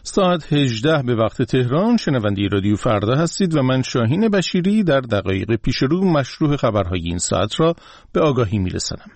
ساعت 18 به وقت تهران. شنونده رادیو فردا هستید و من شاهین بشیری در دقایق پیش رو مشروع خبرهای این ساعت را به آگاهی میرسانم.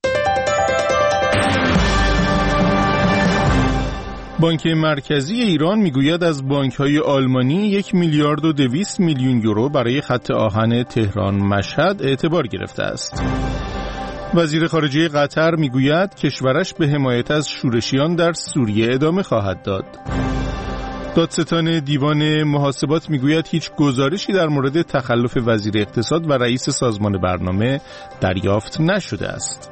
بانک مرکزی ایران میگوید از بانک‌های آلمانی 1,200,000,000 یورو برای خط آهن تهران مشهد اعتبار گرفته است. وزیر خارجه قطر میگوید کشورش به حمایت از شورشیان در سوریه ادامه خواهد داد. دادستان دیوان محاسبات میگوید هیچ گزارشی در مورد تخلف وزیر اقتصاد و رئیس سازمان برنامه دریافت نشده است.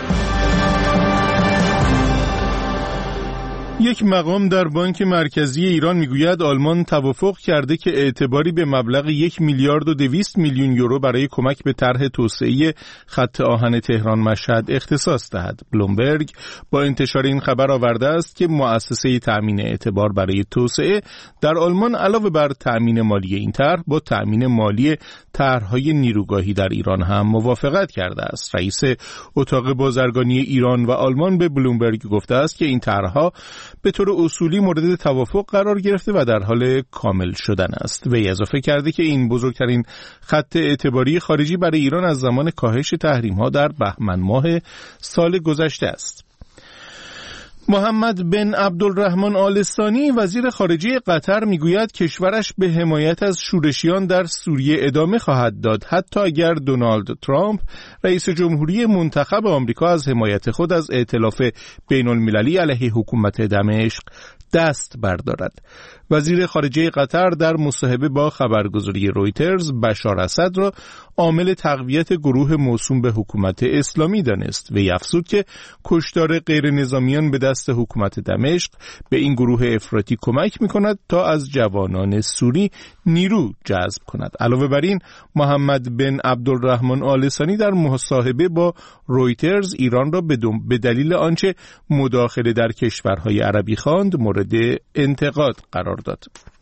یک مقام در بانک مرکزی ایران میگوید آلمان توافق کرده که اعتباری به مبلغ 1,200,000,000 یورو برای کمک به طرح توسعه خط آهن تهران مشهد اختصاص دهد. بلومبرگ با انتشار این خبر آورده است که مؤسسه تأمین اعتبار برای توسعه در آلمان علاوه بر تأمین مالی این طرح با تأمین مالی طرح‌های نیروگاهی در ایران هم موافقت کرده است. رئیس اتاق بازرگانی ایران و آلمان به بلومبرگ گفته است که این طرح‌ها به طور اصولی مورد توافق قرار گرفته و در حال کامل شدن است. وی اضافه کرده که این بزرگترین خط اعتباری خارجی برای ایران از زمان کاهش تحریم‌ها در بهمن ماه سال گذشته است. محمد بن عبدالرحمن آل ثانی وزیر خارجه قطر میگوید کشورش به حمایت از شورشیان در سوریه ادامه خواهد داد حتی اگر دونالد ترامپ رئیس جمهوری منتخب آمریکا از حمایت خود از ائتلاف بین المللی علیه حکومت دمشق دست بردارد. وزیر خارجه قطر در مصاحبه با خبرگزاری رویترز بشار اسد را عامل تقویت گروه موسوم به حکومت اسلامی دانست و افزود که کشتار غیر نظامیان به دست حکومت دمشق به این گروه افراطی کمک می‌کند تا از جوانان سوری نیرو جذب کند. علاوه بر این محمد بن عبدالرحمن آل ثانی در مصاحبه با رویترز ایران را به دلیل آنچه مداخله در کشورهای عربی خواند مورد انتقاد قرار داد.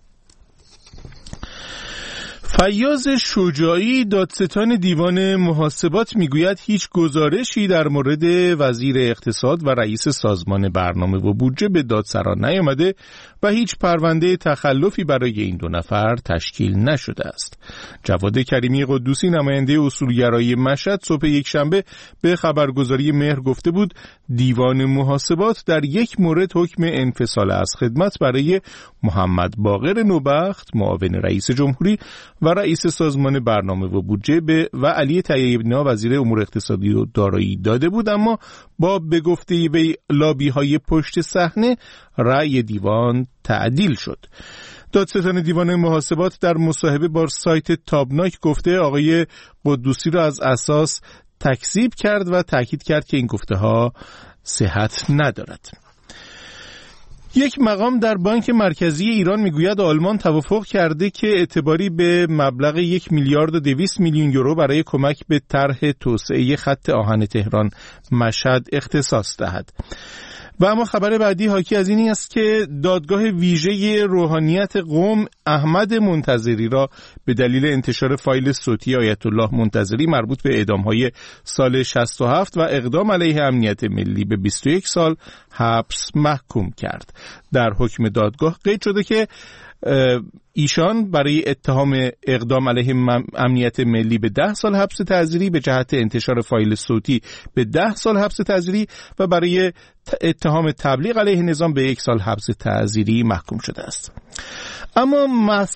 فیاض شجاعی دادستان دیوان محاسبات میگوید هیچ گزارشی در مورد وزیر اقتصاد و رئیس سازمان برنامه و بودجه به دادسرا نیامده و هیچ پرونده تخلفی برای این دو نفر تشکیل نشده است. جواد کریمی قدوسی نماینده اصولگرای مشهد صبح یکشنبه به خبرگزاری مهر گفته بود دیوان محاسبات در یک مورد حکم انفصال از خدمت برای محمد باقر نوبخت معاون رئیس جمهوری و رئیس سازمان برنامه و بودجه و علی طیب‌نیا وزیر امور اقتصادی و دارایی داده بود، اما با به گفته وی لابی‌های پشت صحنه رأی دیوان تعدیل شد. دادستان دیوان محاسبات در مصاحبه با سایت تابناک گفته آقای قدوسی را از اساس تکذیب کرد و تاکید کرد که این گفته‌ها صحت ندارد. یک مقام در بانک مرکزی ایران میگوید آلمان توافق کرده که اعتباری به مبلغ 1,200,000,000 یورو برای کمک به طرح توسعه خط آهن تهران مشهد اختصاص دهد. و اما خبر بعدی حاکی از این است که دادگاه ویژه روحانیت قم احمد منتظری را به دلیل انتشار فایل صوتی آیت الله منتظری مربوط به اعدام‌های سال 67 و اقدام علیه امنیت ملی به 21 سال حبس محکوم کرد. در حکم دادگاه قید شده که ایشان برای اتهام اقدام علیه امنیت ملی به 10 سال حبس تعزیری به جهت انتشار فایل صوتی به 10 سال حبس تعزیری و برای اتهام تبلیغ علیه نظام به 1 سال حبس تعزیری محکوم شده است. اما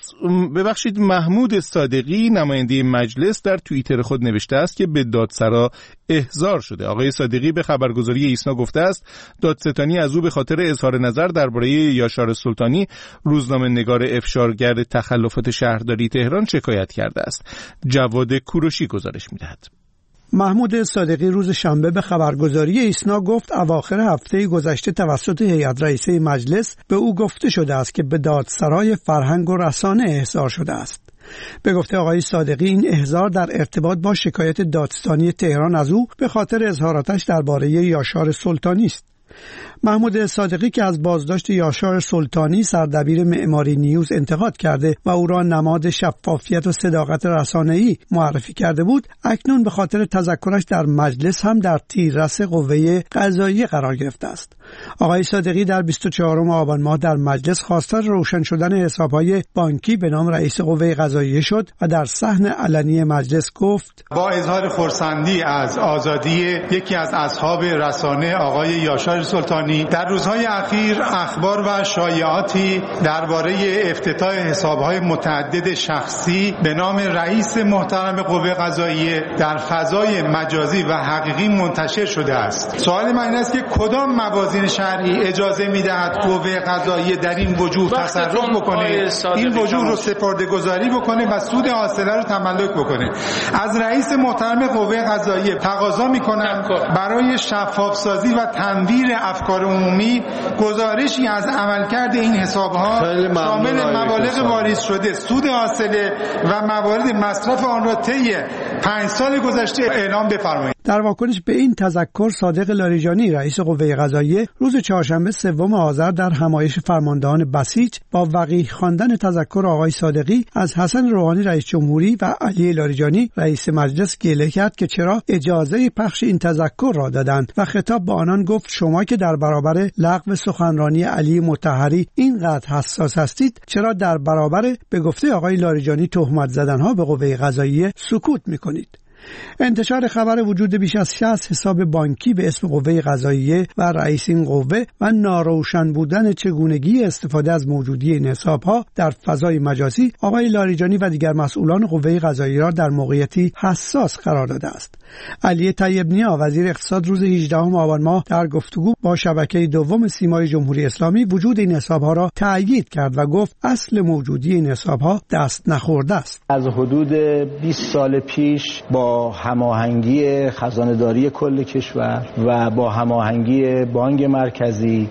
محمود صادقی نماینده مجلس در توییتر خود نوشته است که به دادسرا احضار شده. آقای صادقی به خبرگزاری ایسنا گفته است دادستانی از او به خاطر اظهار نظر درباره یاشار سلطانی روزنامه‌نگار افشارگر تخلفات شهرداری تهران شکایت کرده است. جواد کوروشی گزارش می‌دهد. محمود صادقی روز شنبه به خبرگزاری ایسنا گفت اواخر هفته گذشته توسط هیئت رئیسه مجلس به او گفته شده است که به دادسرای فرهنگ و رسانه احضار شده است. به گفته آقای صادقی این احضار در ارتباط با شکایت دادستانی تهران از او به خاطر اظهاراتش درباره یاشار سلطانی است. محمود صادقی که از بازداشت یاشار سلطانی سردبیر معماری نیوز انتقاد کرده و او را نماد شفافیت و صداقت رسانه‌ای معرفی کرده بود، اکنون به خاطر تذکرش در مجلس هم در تیررس قوه قضاییه قرار گرفته است. آقای صادقی در 24 آبان ماه در مجلس خواستار روشن شدن حساب‌های بانکی به نام رئیس قوه قضاییه شد و در صحن علنی مجلس گفت: با اظهار خرسندی از آزادی یکی از اصحاب رسانه آقای یاشار سلطانی، در روزهای اخیر اخبار و شایعاتی درباره افتتاح حساب‌های متعدد شخصی به نام رئیس محترم قوه قضاییه در فضای مجازی و حقیقی منتشر شده است. سوال من این است که کدام موازین شرعی اجازه می‌دهد قوه قضاییه در این وجوه تصرف بکنه، این وجوه رو سپرده‌گذاری بکنه و سود حاصله رو تملک بکنه؟ از رئیس محترم قوه قضاییه تقاضا می‌کنم برای شفاف‌سازی و تنویر افکار عمومی گزارشی از عملکرد این حساب‌ها شامل مبالغ واریز شده، سود حاصله و موارد مصرف آن را طی 5 سال گذشته اعلام بفرمایید. در واکنش به این تذکر، صادق لاریجانی رئیس قوه قضاییه روز چهارشنبه 3 آذر در همایش فرماندهان بسیج با وقیح خواندن تذکر آقای صادقی از حسن روحانی رئیس جمهوری و علی لاریجانی رئیس مجلس گله کرد که چرا اجازه پخش این تذکر را دادند و خطاب به آنان گفت: شما که در برابر لغو سخنرانی علی مطهری اینقدر حساس هستید، چرا در برابر به گفته آقای لاریجانی تهمت زدنها به قوه قضاییه سکوت می‌کنید؟ انتشار خبر وجود بیش از 60 حساب بانکی به اسم قوه قضاییه و رئیس این قوه و ناروشن بودن چگونگی استفاده از موجودی این حسابها در فضای مجازی، آقای لاریجانی و دیگر مسئولان قوه قضاییه را در موقعیتی حساس قرار داده است. علی طیب‌نیا وزیر اقتصاد روز 18 آبان ماه در گفتگو با شبکه دوم سیمای جمهوری اسلامی وجود این حسابها را تأیید کرد و گفت اصل موجودی این حسابها دست نخورده است. از حدود 20 سال پیش با هماهنگی خزانه‌داری کل کشور و با هماهنگی بانک مرکزی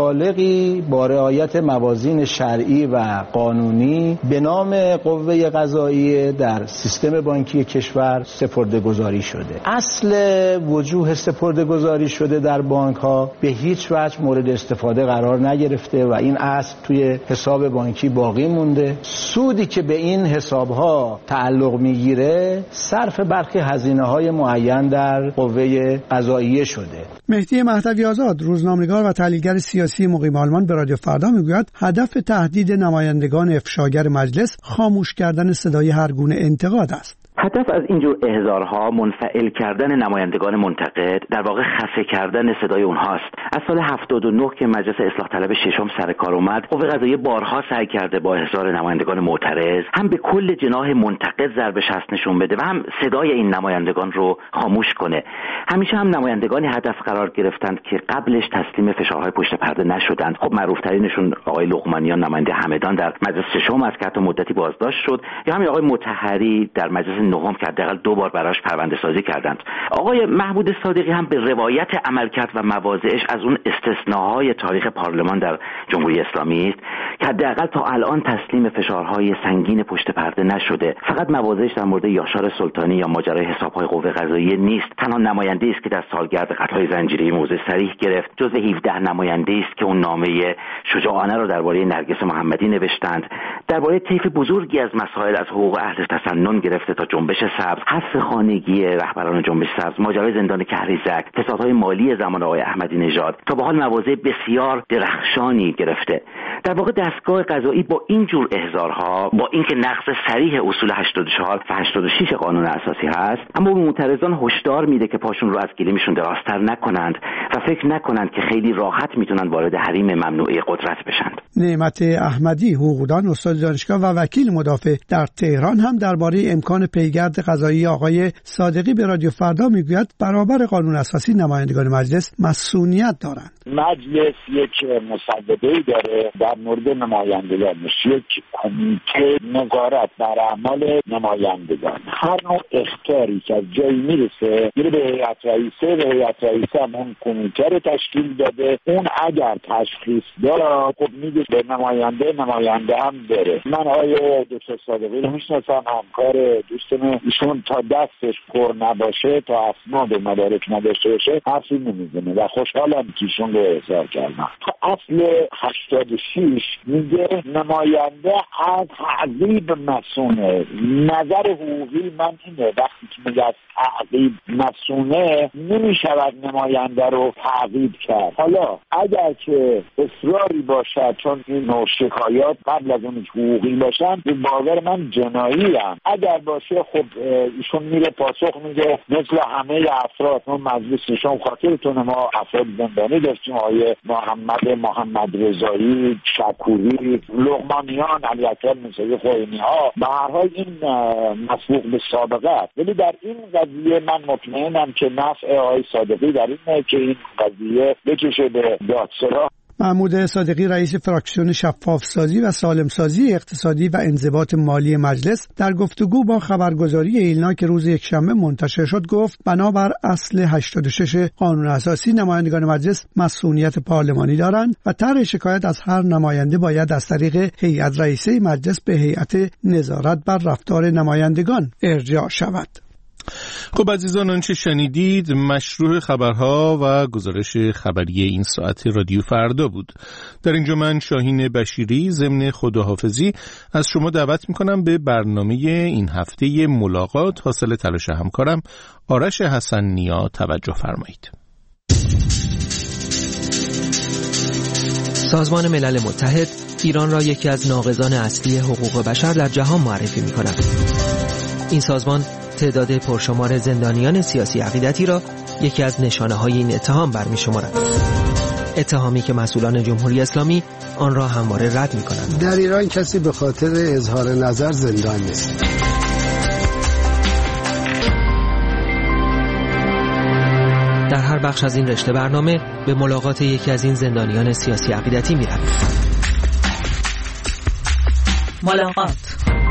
مبالغی با رعایت موازین شرعی و قانونی به نام قوه قضاییه در سیستم بانکی کشور سپرده‌گذاری شده. اصل وجوه سپرده‌گذاری شده در بانک‌ها به هیچ وجه مورد استفاده قرار نگرفته و این اصل توی حساب بانکی باقی مونده. سودی که به این حساب‌ها تعلق می‌گیره صرف برخی هزینه‌های معین در قوه قضاییه شده. مهدی مهدوی آزاد روزنامه‌نگار و تحلیلگر سیاسی مقیم آلمان به رادیو فردا میگوید هدف تهدید نمایندگان افشاگر مجلس خاموش کردن صدای هر گونه انتقاد است. هدف از اینجور احضارها منفعل کردن نمایندگان منتقد، در واقع خفه کردن صدای اونهاست. از سال 79 که مجلس اصلاح طلب ششم سر کار اومد، قوه قضاییه بارها سعی کرده با احضار نمایندگان معترض هم به کل جناح منتقد ضرب شست نشون بده و هم صدای این نمایندگان رو خاموش کنه. همیشه هم نمایندگانی هدف قرار گرفتند که قبلش تسلیم فشارهای پشت پرده نشدند. خب معروف ترینشون آقای لقمانیان نماینده همدان در مجلس ششم است که حتی مدتی بازداشت شد، یا همین آقای مطهری در مجلس نهم که حداقل 2 بار براش پرونده سازی کردند. آقای محمود صادقی هم به روایت عملکرد و مواضعش از اون استثناهای تاریخ پارلمان در جمهوری اسلامی است که حداقل تا الان تسلیم فشارهای سنگین پشت پرده نشده. فقط مواضعش در مورد یاشار سلطانی یا ماجرای حساب‌های قوه قضاییه نیست. تنها نماینده است که در سالگرد قتل‌های زنجیره‌ای موضع صریح گرفت. جزو 17 نماینده است که اون نامه شجاعانه را درباره نرگس محمدی نوشتند. درباره طیف بزرگی از مسائل از حقوق اهل تسنن گرفته تا جنبش سبز، حذف خانگی رهبران جنبش سبز، ماجرای زندان کهریزک، فسادهای مالی زمان آقای احمدی نژاد، تا به حال مواضع بسیار درخشانی گرفته. در واقع دستگاه قضایی با این جور احضارها، با اینکه نقض صریح اصول 84 و 86 قانون اساسی هست، اما به معترضان هشدار میده که پاشون رو از گلیمشون درازتر نکنند و فکر نکنند که خیلی راحت میتونن وارد حریم ممنوعه قدرت بشن. نعمت احمدی، حقوقدان، استاد دانشگاه و وکیل مدافع در تهران هم درباره امکان پیگرد قضایی آقای صادقی به رادیو فردا میگوید برابر قانون اساسی نمایندگان مجلس مسئولیت دارند. مجلس یک مسوده‌ای داره در مورد نمایندگانش، یک کمیته نظارت بر اعمال نمایندگان. هر نوع اخطاری که از جایی میرسه میره به هیئت رئیسه و هیئت رئیسه هم اون کمیته رو تشکیل داده. اون اگر تشخیص داد خب میگه به نماینده هم بره. من آقای دکتر صادقی رو میشناسم، همکار دوست میکنه ایشون تا دستش پر نباشه، تا اسناد و مدارک نداشته باشه حرفی نمیزنه و خوشحالم که ایشون رو احضار کردن. تو اصل 86 میگه نماینده از تعقیب مسئوله. نظر حقوقی من اینه وقتی که میگه از تعقیب مسئوله نمیشود نماینده رو تعقیب کرد. حالا اگر که اصراری باشد چون این نوع شکایات قبل از اون حقوقی باشن به باور من جنایی هم. اگر باشه خب ایشون میره پاسخ میده مثل همه افراد. ما مجلس شما خاطرتونه ما افراد زندانی داشتیم، آقای محمد رضایی، شکوری، لقمانیان، علی اکبر موسوی خوئینی ها. به هر حال این مسبوق به سابقه است، ولی در این قضیه من مطمئنم که نفع آقای صادقی در اینه که این قضیه بکشه به دادسرا. محمود صادقی رئیس فراکسیون شفافسازی و سالمسازی اقتصادی و انضباط مالی مجلس در گفتگو با خبرگزاری ایلنا که روز یکشنبه منتشر شد گفت بنابر اصل 86 قانون اساسی نمایندگان مجلس مسئولیت پارلمانی دارند و طرح شکایت از هر نماینده باید از طریق هیئت رئیسه مجلس به هیئت نظارت بر رفتار نمایندگان ارجاع شود. خب عزیزان، آنچه شنیدید مشروع خبرها و گزارش خبری این ساعت رادیو فردا بود. در اینجا من شاهین بشیری ضمن خداحافظی از شما دعوت میکنم به برنامه این هفته ملاقات حاصل تلاش همکارم آرش حسن نیا توجه فرمایید. سازمان ملل متحد ایران را یکی از ناقضان اصلی حقوق بشر در جهان معرفی میکند. این سازمان تعداد پرشمار زندانیان سیاسی عقیدتی را یکی از نشانه‌های این اتهام برمی‌شمارد. اتهامی که مسئولان جمهوری اسلامی آن را همواره رد می‌کنند. در ایران کسی به خاطر اظهار نظر زندان نیست. در هر بخش از این رشته برنامه به ملاقات یکی از این زندانیان سیاسی عقیدتی می‌رویم. ملاقات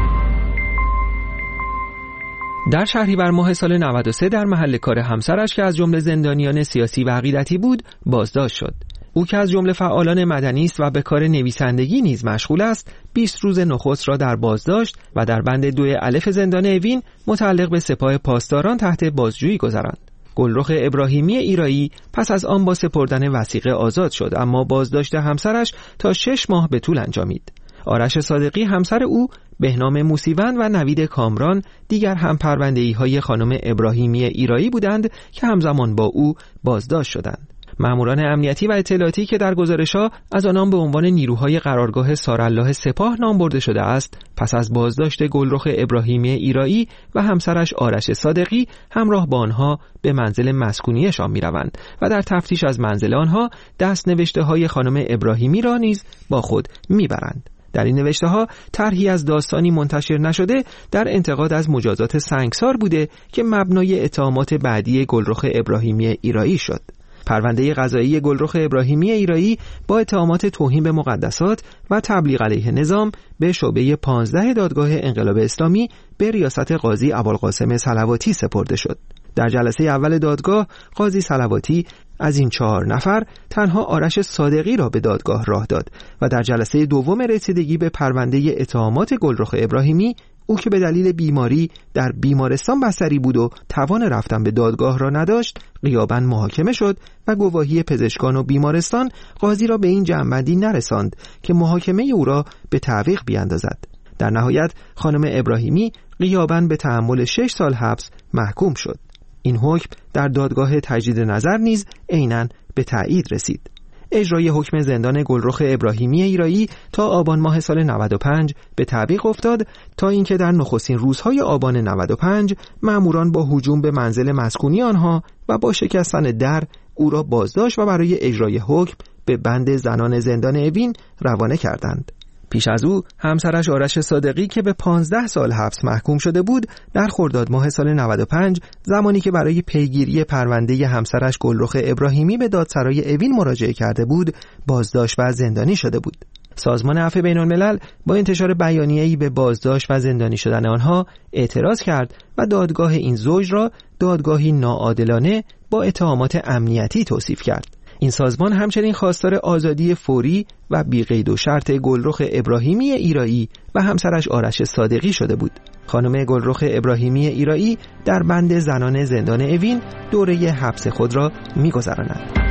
در شهریور ماه سال 93 در محل کار همسرش که از جمله زندانیان سیاسی و عقیدتی بود بازداشت شد. او که از جمله فعالان مدنی است و به کار نویسندگی نیز مشغول است 20 روز نخست را در بازداشت و در بند 2 الف زندان اوین متعلق به سپاه پاسداران تحت بازجویی گذراند. گلرخ ابراهیمی ایرایی پس از آن با سپردن وثیقه آزاد شد، اما بازداشت همسرش تا 6 ماه به طول انجامید. آرش صادقی همسر او، بهنام موسیوند و نوید کامران دیگر هم پرونده‌ای‌های خانم ابراهیمی ایرایی بودند که همزمان با او بازداشت شدند. ماموران امنیتی و اطلاعاتی که در گزارش‌ها از آنان به عنوان نیروهای قرارگاه سارالله سپاه نام برده شده است، پس از بازداشت گلرخ ابراهیمی ایرایی و همسرش آرش صادقی همراه با آنها به منزل مسکونیشان می‌روند و در تفتیش از منزل آنها دست‌نوشته‌های خانم ابراهیمی را نیز با خود می‌برند. در این نوشته‌ها طرحی از داستانی منتشر نشده در انتقاد از مجازات سنگسار بوده که مبنای اتهامات بعدی گلرخ ابراهیمی ایرایی شد. پرونده قضایی گلرخ ابراهیمی ایرایی با اتهامات توهین به مقدسات و تبلیغ علیه نظام به شعبه 15 دادگاه انقلاب اسلامی به ریاست قاضی ابوالقاسم صلواتی سپرده شد. در جلسه اول دادگاه قاضی صلواتی از این 4 نفر تنها آرش صادقی را به دادگاه راه داد و در جلسه دوم رسیدگی به پرونده اتهامات گلرخ ابراهیمی، او که به دلیل بیماری در بیمارستان بستری بود و توان رفتن به دادگاه را نداشت، غیاباً محاکمه شد و گواهی پزشکان و بیمارستان قاضی را به این جمع‌بندی نرساند که محاکمه او را به تعویق بیاندازد. در نهایت خانم ابراهیمی غیاباً به تحمل 6 سال حبس محکوم شد. این حکم در دادگاه تجدید نظر نیز عیناً به تایید رسید. اجرای حکم زندان گلرخ ابراهیمی ایرایی تا آبان ماه سال 95 به تعویق افتاد تا اینکه در نخستین روزهای آبان 95 ماموران با هجوم به منزل مسکونی آنها و با شکستن در او را بازداشت و برای اجرای حکم به بند زنان زندان اوین روانه کردند. پیش از او همسرش آرش صادقی که به 15 سال حبس محکوم شده بود، در خرداد ماه سال 95 زمانی که برای پیگیری پرونده همسرش گلرخ ابراهیمی به دادسرای اوین مراجعه کرده بود، بازداشت و زندانی شده بود. سازمان عفو بین‌الملل با انتشار بیانیه‌ای به بازداشت و زندانی شدن آنها اعتراض کرد و دادگاه این زوج را دادگاهی ناعادلانه با اتهامات امنیتی توصیف کرد. این سازمان همچنین خواستار آزادی فوری و بی قید و شرط گلرخ ابراهیمی ایرایی و همسرش آرش صادقی شده بود. خانم گلرخ ابراهیمی ایرایی در بند زنان زندان اوین دوره حبس خود را می‌گذراند.